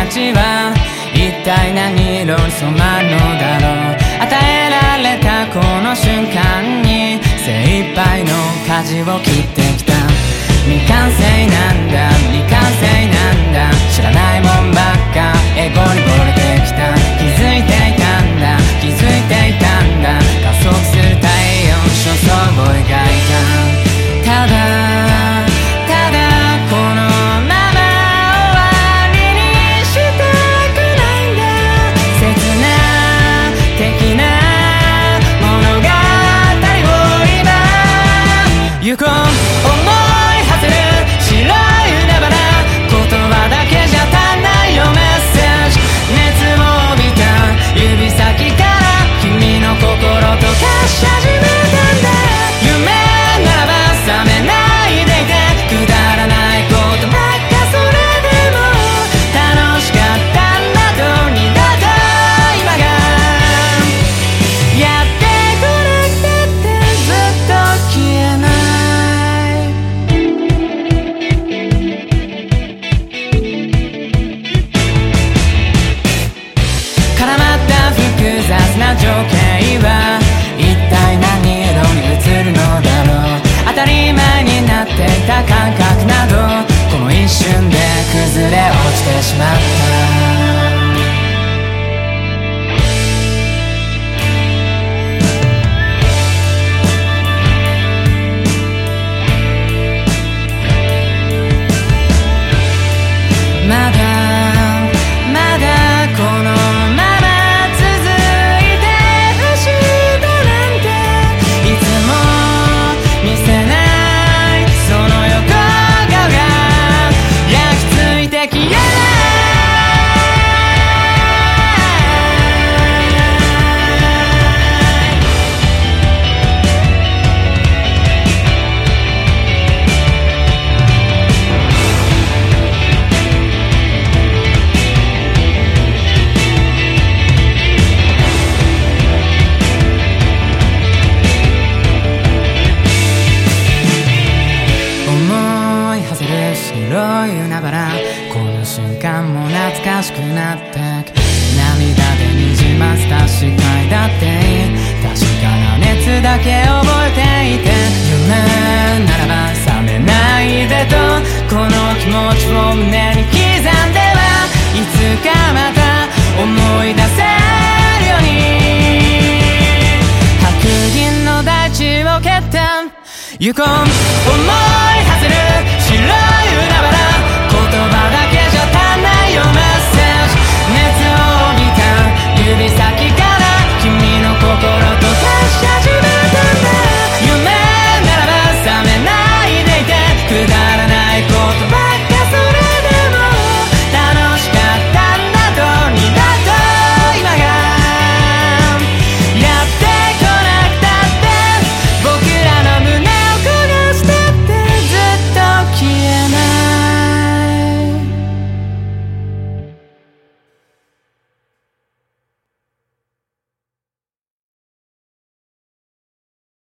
ちは一体何色に染まるのだろう。与えられたこの瞬間に精一杯の舵を切ってきた。未完成なんだ、未完成なんだ、知らないもんばっかエゴに惚れてきた。気づいていたんだ、気づいていたんだ、加速する太陽の焦燥を描いた。ただただこのまま終わりにしたくないんだ。切な的な物語を今行こう。思い外れる白い海原、言葉だけじゃ足んないよメッセージ。熱を帯びた指先から君の心と化し始めたんだ。夢ならば覚めないでいて、くだらないことばっかそれでも楽しかったんだと二度と今がやってこなくたってずっと消えない。絡まった複雑な情景は一体何色に映るのだろう。当たり前になっていた感覚などこの一瞬で崩れ落ちてしまった。まだまだこのまま続いてほしいだなんていつも見せないその横顔が焼き付いて消えない。思い馳せる白い海原、この瞬間も懐かしくなってく。涙でにじませた視界だっていい、確かな熱だけ覚えていて、夢ならば覚めないでとこの気持ちを胸に刻んではいつかまた思い出せるように白銀の大地を蹴って行こう。思い